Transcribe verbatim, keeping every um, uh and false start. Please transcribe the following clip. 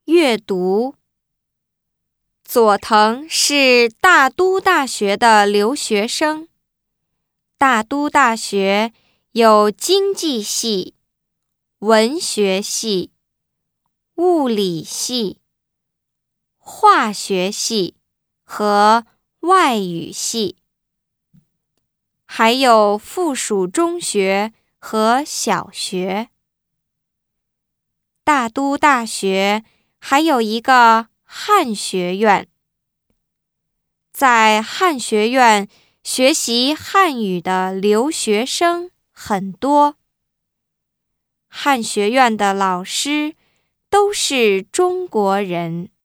阅读。佐藤是大都大学的留学生。大都大学有经济系、文学系、物理系、化学系和外语系，还有附属中学和小学。大都大学还有一个汉学院，在汉学院学习汉语的留学生很多。汉学院的老师都是中国人。